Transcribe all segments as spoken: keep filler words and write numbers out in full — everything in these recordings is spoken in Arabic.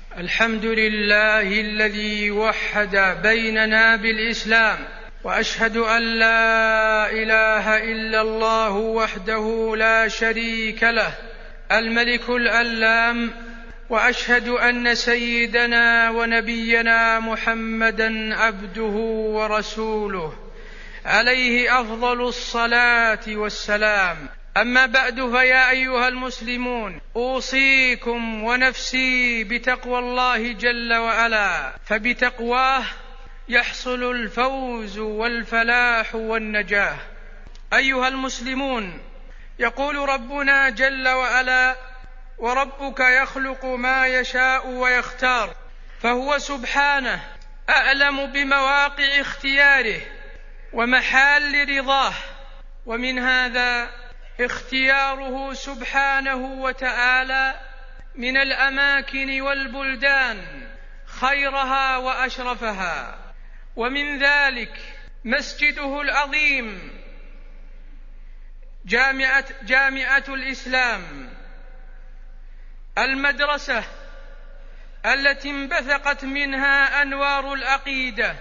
الحمد لله الذي وحد بيننا بالإسلام، وأشهد أن لا إله إلا الله وحده لا شريك له الملك الألام، وأشهد أن سيدنا ونبينا محمدًا عبده ورسوله عليه أفضل الصلاة والسلام. أما بعد، فيا أيها المسلمون، أوصيكم ونفسي بتقوى الله جل وعلا، فبتقواه يحصل الفوز والفلاح والنجاة. أيها المسلمون، يقول ربنا جل وعلا: وربك يخلق ما يشاء ويختار، فهو سبحانه أعلم بمواقع اختياره ومحال رضاه، ومن هذا اختياره سبحانه وتعالى من الأماكن والبلدان خيرها وأشرفها، ومن ذلك مسجده العظيم جامعة, جامعة الإسلام، المدرسة التي انبثقت منها أنوار العقيدة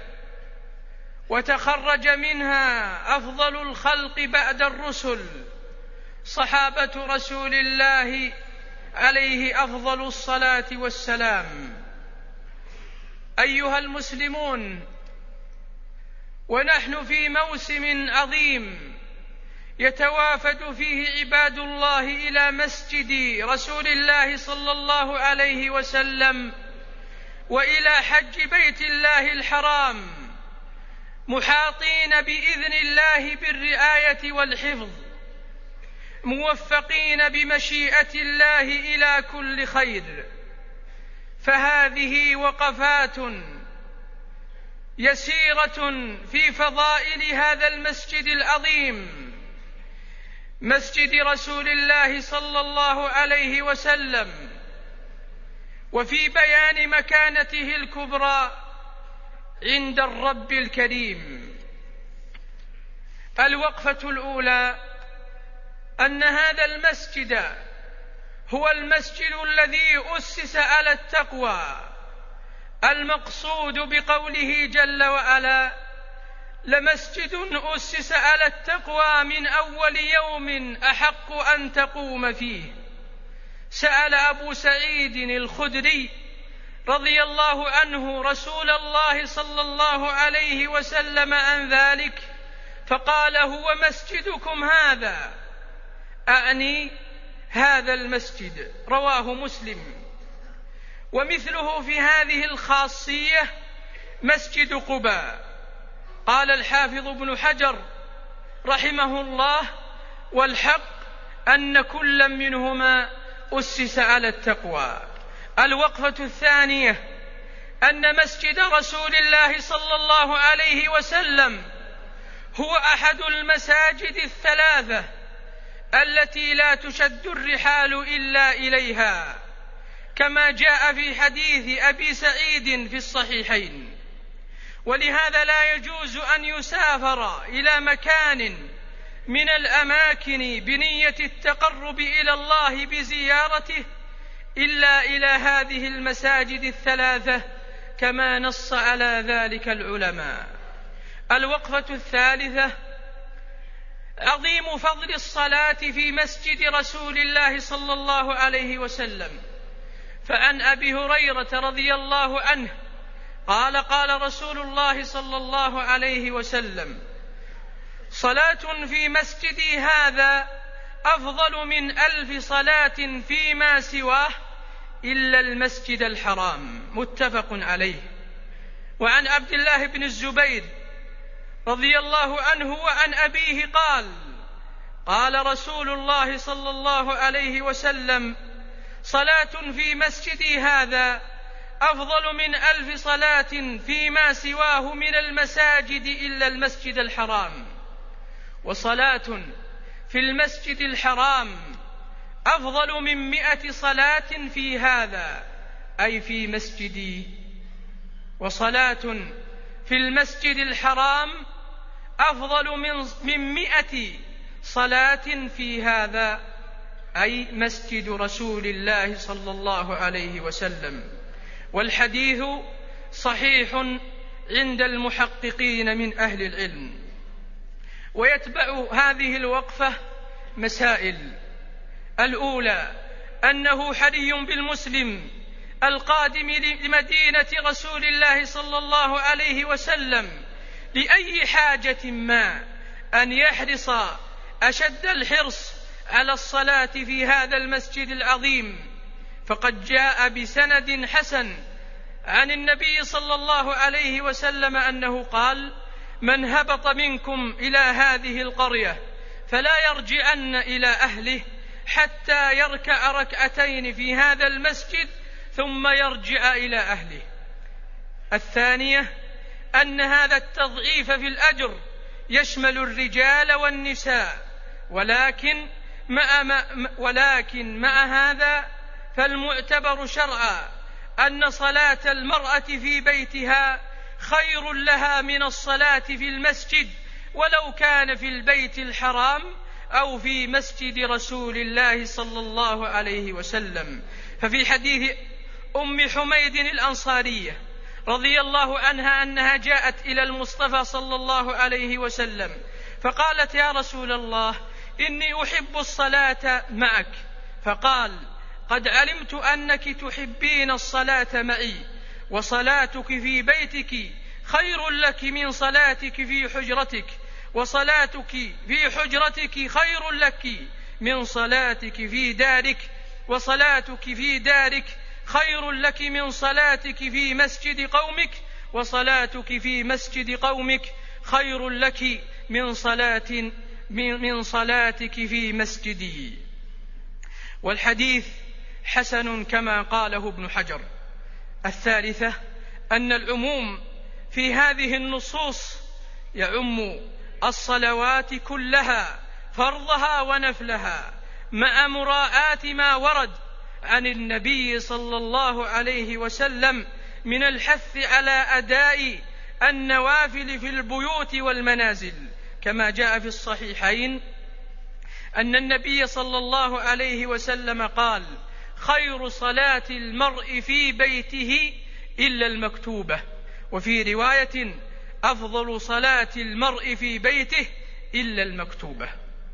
وتخرج منها أفضل الخلق بعد الرسل، صحابة رسول الله عليه أفضل الصلاة والسلام. أيها المسلمون، ونحن في موسم عظيم يتوافد فيه عباد الله إلى مسجد رسول الله صلى الله عليه وسلم وإلى حج بيت الله الحرام، محاطين بإذن الله بالرعاية والحفظ، موفقين بمشيئة الله إلى كل خير. فهذه وقفات يسيرة في فضائل هذا المسجد العظيم، مسجد رسول الله صلى الله عليه وسلم، وفي بيان مكانته الكبرى عند الرب الكريم. الوقفة الأولى أن هذا المسجد هو المسجد الذي أسس على التقوى، المقصود بقوله جل وعلا: لمسجد أسس على التقوى من أول يوم أحق أن تقوم فيه. سأل أبو سعيد الخدري رضي الله عنه رسول الله صلى الله عليه وسلم عن ذلك، فقال: هو مسجدكم هذا، أعني هذا المسجد. رواه مسلم. ومثله في هذه الخاصية مسجد قباء. قال الحافظ ابن حجر رحمه الله: والحق أن كل منهما أسس على التقوى. الوقفة الثانية أن مسجد رسول الله صلى الله عليه وسلم هو أحد المساجد الثلاثة التي لا تشد الرحال إلا إليها، كما جاء في حديث أبي سعيد في الصحيحين. ولهذا لا يجوز أن يسافر إلى مكان من الأماكن بنية التقرب إلى الله بزيارته إلا إلى هذه المساجد الثلاثة، كما نص على ذلك العلماء. الوقفة الثالثة عظيم فضل الصلاة في مسجد رسول الله صلى الله عليه وسلم. فعن أبي هريرة رضي الله عنه قال: قال رسول الله صلى الله عليه وسلم: صلاة في مسجدي هذا أفضل من ألف صلاة فيما سواه إلا المسجد الحرام. متفق عليه. وعن عبد الله بن الزبير رضي الله عنه وعن أبيه قال: قال رسول الله صلى الله عليه وسلم: صلاة في مسجدي هذا أفضل من ألف صلاة فيما سواه من المساجد إلا المسجد الحرام. وصلاة في المسجد الحرام أفضل من مئة صلاة في هذا، أي في مسجدي. وصلاة في المسجد الحرام أفضل من مئة صلاة في هذا، أي مسجد رسول الله صلى الله عليه وسلم. والحديث صحيح عند المحققين من أهل العلم. ويتبع هذه الوقفة مسائل. الأولى أنه حري بالمسلم القادم لمدينة رسول الله صلى الله عليه وسلم لأي حاجة ما أن يحرص أشد الحرص على الصلاة في هذا المسجد العظيم، فقد جاء بسند حسن عن النبي صلى الله عليه وسلم أنه قال: من هبط منكم إلى هذه القرية فلا يرجعن إلى أهله حتى يركع ركعتين في هذا المسجد ثم يرجع إلى أهله. الثانية أن هذا التضعيف في الأجر يشمل الرجال والنساء، ولكن مع, ما ولكن مع هذا فالمعتبر شرعا أن صلاة المرأة في بيتها خير لها من الصلاة في المسجد، ولو كان في البيت الحرام أو في مسجد رسول الله صلى الله عليه وسلم. ففي حديث أم حميد الأنصارية رضي الله عنها أنها جاءت إلى المصطفى صلى الله عليه وسلم فقالت: يا رسول الله، إني أحب الصلاة معك. فقال: قد علمت أنك تحبين الصلاة معي، وصلاتك في بيتك خير لك من صلاتك في حجرتك، وصلاتك في حجرتك خير لك من صلاتك في دارك، وصلاتك في دارك خير لك من صلاتك في مسجد قومك، وصلاتك في مسجد قومك خير لك من صلاة من صلاتك في مسجدي. والحديث حسن كما قاله ابن حجر. الثالثة أن العموم في هذه النصوص يعم الصلوات كلها فرضها ونفلها، مع مراعاة ما ورد عن النبي صلى الله عليه وسلم من الحث على أداء النوافل في البيوت والمنازل، كما جاء في الصحيحين أن النبي صلى الله عليه وسلم قال: خير صلاة المرء في بيته إلا المكتوبة، وفي رواية: أفضل صلاة المرء في بيته إلا المكتوبة.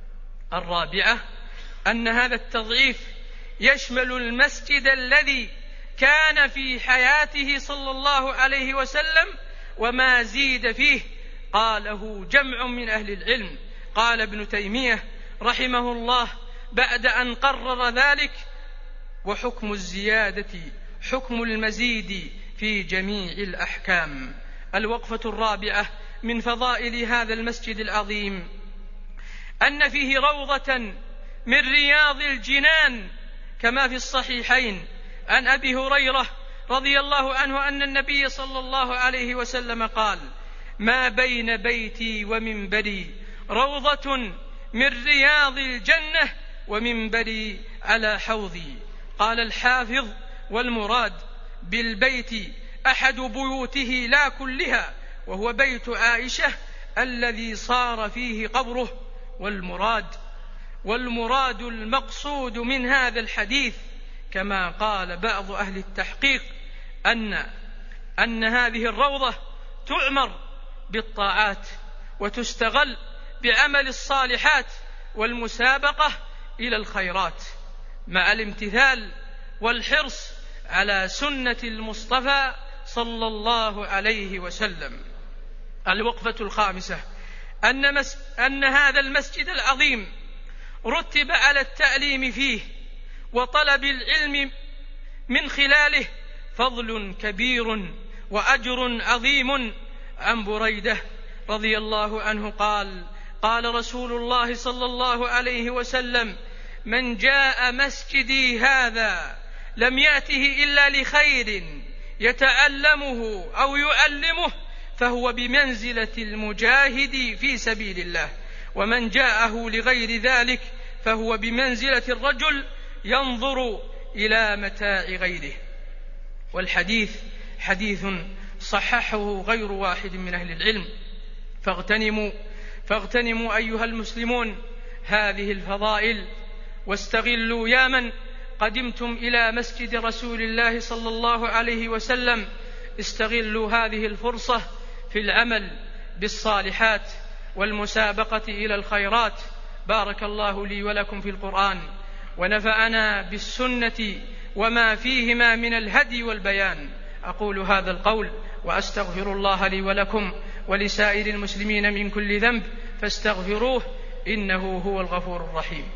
الرابعة أن هذا التضعيف يشمل المسجد الذي كان في حياته صلى الله عليه وسلم وما زيد فيه، قاله جمع من أهل العلم. قال ابن تيمية رحمه الله بعد أن قرر ذلك: وحكم الزيادة حكم المزيد في جميع الأحكام. الوقفة الرابعة من فضائل هذا المسجد العظيم أن فيه روضة من رياض الجنان، كما في الصحيحين عن أبي هريرة رضي الله عنه أن النبي صلى الله عليه وسلم قال: ما بين بيتي ومنبري روضة من رياض الجنة ومنبري على حوضي. قال الحافظ: والمراد بالبيت أحد بيوته لا كلها، وهو بيت عائشة الذي صار فيه قبره. والمراد والمراد المقصود من هذا الحديث كما قال بعض أهل التحقيق أن أن هذه الروضة تعمر بالطاعات وتستغل بعمل الصالحات والمسابقة إلى الخيرات، مع الامتثال والحرص على سنة المصطفى صلى الله عليه وسلم. الوقفة الخامسة أن, مس... أن هذا المسجد العظيم رتب على التعليم فيه وطلب العلم من خلاله فضل كبير وأجر عظيم. عن بريدة رضي الله عنه قال: قال رسول الله صلى الله عليه وسلم: من جاء مسجدي هذا لم يأته إلا لخير يتعلمه أو يعلمه فهو بمنزلة المجاهد في سبيل الله، ومن جاءه لغير ذلك فهو بمنزلة الرجل ينظر إلى متاع غيره. والحديث حديث صححه غير واحد من أهل العلم. فاغتنموا, فاغتنموا أيها المسلمون هذه الفضائل، واستغلوا يا من قدمتم إلى مسجد رسول الله صلى الله عليه وسلم استغلوا هذه الفرصة في العمل بالصالحات والمسابقة إلى الخيرات. بارك الله لي ولكم في القرآن ونفعنا بالسنة وما فيهما من الهدي والبيان. أقول هذا القول وأستغفر الله لي ولكم ولسائر المسلمين من كل ذنب فاستغفروه إنه هو الغفور الرحيم.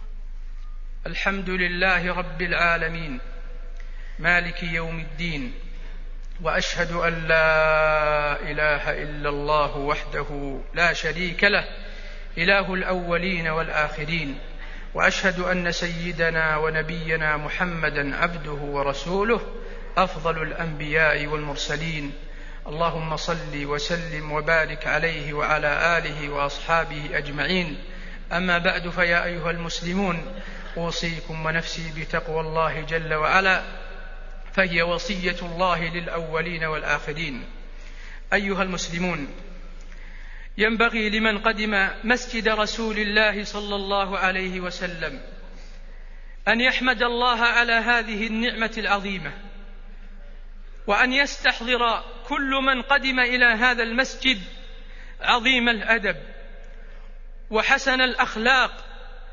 الحمد لله رب العالمين مالك يوم الدين، وأشهد أن لا إله إلا الله وحده لا شريك له إله الأولين والآخرين، وأشهد أن سيدنا ونبينا محمدا عبده ورسوله أفضل الأنبياء والمرسلين. اللهم صل وسلم وبارك عليه وعلى آله وأصحابه أجمعين. أما بعد، فيا أيها المسلمون أوصيكم ونفسي بتقوى الله جل وعلا، فهي وصية الله للأولين والآخرين. أيها المسلمون، ينبغي لمن قدم مسجد رسول الله صلى الله عليه وسلم أن يحمد الله على هذه النعمة العظيمة، وأن يستحضر كل من قدم إلى هذا المسجد عظيم الأدب وحسن الأخلاق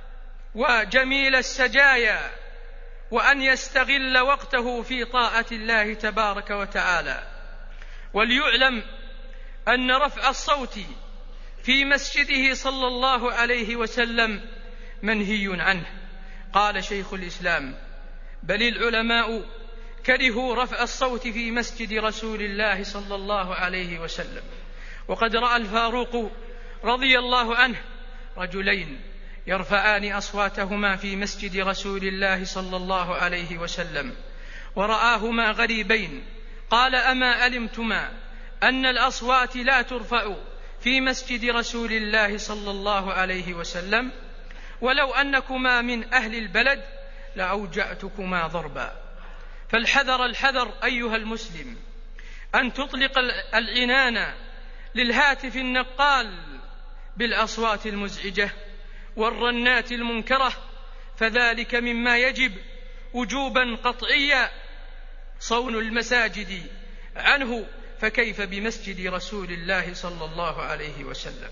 وجميل السجايا، وأن يستغل وقته في طاعة الله تبارك وتعالى. وليعلم أن رفع الصوت في مسجده صلى الله عليه وسلم منهي عنه. قال شيخ الإسلام: بل العلماء كرهوا رفع الصوت في مسجد رسول الله صلى الله عليه وسلم. وقد رأى الفاروق رضي الله عنه رجلين يرفعان أصواتهما في مسجد رسول الله صلى الله عليه وسلم، ورآهما غريبين. قال: أما علمتما أن الأصوات لا ترفع في مسجد رسول الله صلى الله عليه وسلم؟ ولو أنكما من أهل البلد لأوجعتكما ضربا. فالحذر الحذر أيها المسلم أن تطلق العنان للهاتف النقال بالأصوات المزعجة والرنات المنكرة، فذلك مما يجب وجوبا قطعيا صون المساجد عنه، فكيف بمسجد رسول الله صلى الله عليه وسلم؟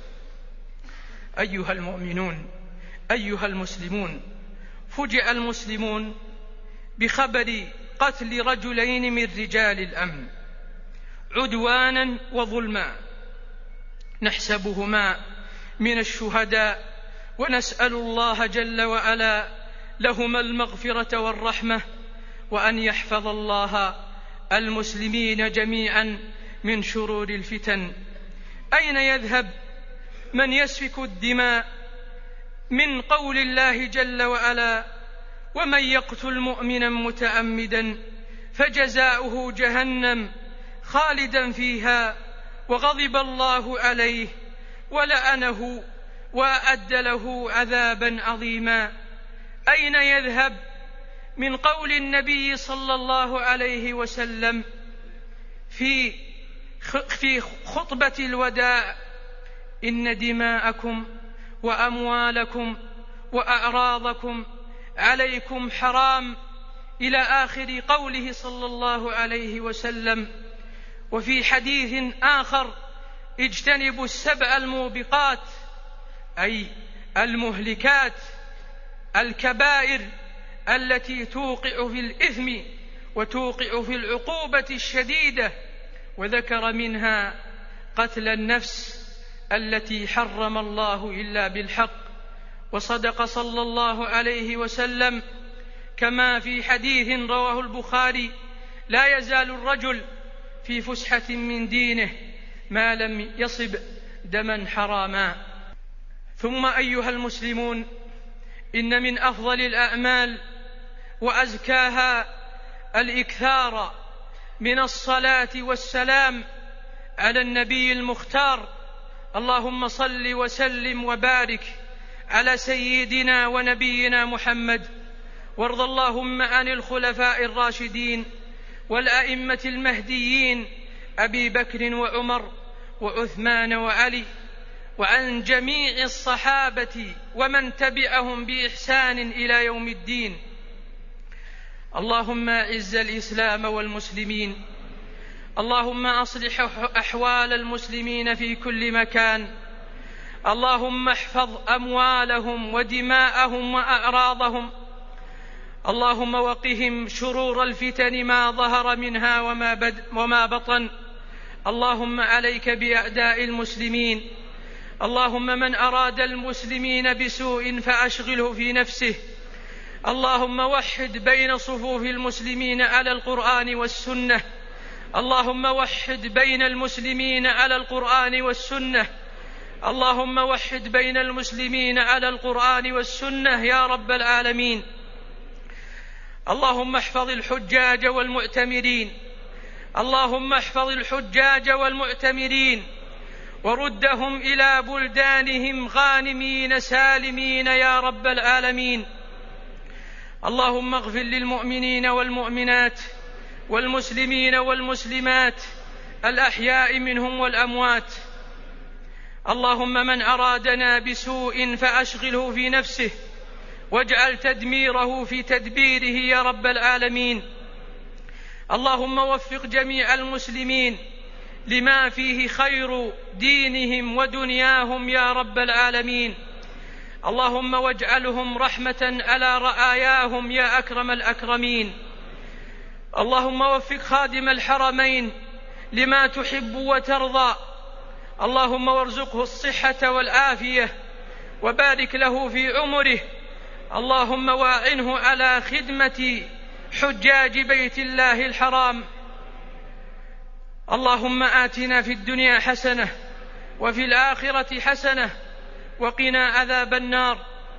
أيها المؤمنون، أيها المسلمون، فجأ المسلمون بخبر قتل رجلين من رجال الأمن عدوانا وظلما، نحسبهما من الشهداء، ونسأل الله جل وعلا لهما المغفرة والرحمة، وأن يحفظ الله المسلمين جميعا من شرور الفتن. أين يذهب من يسفك الدماء من قول الله جل وعلا: ومن يقتل مؤمنا متعمدا فجزاؤه جهنم خالدا فيها وغضب الله عليه ولعنه وأعد له عذابا عظيما؟ أين يذهب من قول النبي صلى الله عليه وسلم في في خطبة الوداع: إن دماءكم وأموالكم وأعراضكم عليكم حرام، إلى آخر قوله صلى الله عليه وسلم. وفي حديث آخر: اجتنبوا السبع الموبقات، أي المهلكات، الكبائر التي توقع في الإثم وتوقع في العقوبة الشديدة، وذكر منها قتل النفس التي حرم الله إلا بالحق. وصدق صلى الله عليه وسلم كما في حديث رواه البخاري: لا يزال الرجل في فسحة من دينه ما لم يصب دما حراما. ثم أيها المسلمون، إن من أفضل الأعمال وأزكاها الإكثار من الصلاة والسلام على النبي المختار. اللهم صل وسلم وبارك على سيدنا ونبينا محمد، وارض اللهم عن الخلفاء الراشدين والأئمة المهديين أبي بكر وعمر وعثمان وعلي، وعن جميع الصحابة ومن تبعهم بإحسان إلى يوم الدين. اللهم أعز الإسلام والمسلمين، اللهم أصلح أحوال المسلمين في كل مكان، اللهم احفظ أموالهم ودماءهم وأعراضهم، اللهم وقهم شرور الفتن ما ظهر منها وما, بد وما بطن. اللهم عليك بأعداء المسلمين، اللهم من أراد المسلمين بسوء فأشغله في نفسه، اللهم وحد بين صفوف المسلمين على القرآن والسنة، اللهم وحد بين المسلمين على القرآن والسنة، اللهم وحد بين المسلمين على القرآن والسنة يا رب العالمين. اللهم احفظ الحجاج والمعتمرين، اللهم احفظ الحجاج والمعتمرين وردهم إلى بلدانهم غانمين سالمين يا رب العالمين. اللهم اغفر للمؤمنين والمؤمنات والمسلمين والمسلمات الأحياء منهم والأموات. اللهم من أرادنا بسوء فأشغله في نفسه واجعل تدميره في تدبيره يا رب العالمين. اللهم وفق جميع المسلمين لما فيه خير دينهم ودنياهم يا رب العالمين. اللهم واجعلهم رحمة على رعاياهم يا أكرم الأكرمين. اللهم وفق خادم الحرمين لما تحب وترضى، اللهم وارزقه الصحة والعافية وبارك له في عمره، اللهم واعنه على خدمة حجاج بيت الله الحرام. اللهم آتنا في الدنيا حسنة وفي الآخرة حسنة وقنا عذاب النار.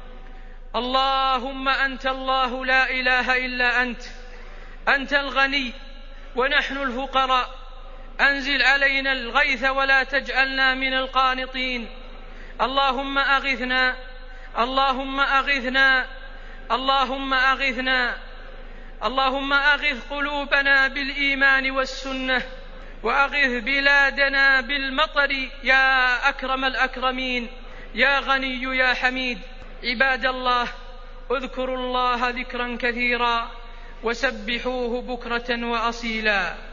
اللهم أنت الله لا إله إلا أنت، أنت الغني ونحن الفقراء، أنزل علينا الغيث ولا تجعلنا من القانطين. اللهم أغثنا، اللهم أغثنا، اللهم أغثنا. اللهم أغث قلوبنا بالإيمان والسنة، وأغث بلادنا بالمطر يا أكرم الأكرمين يا غني يا حميد. عباد الله، اذكروا الله ذكرا كثيرا وسبحوه بكرة وأصيلا.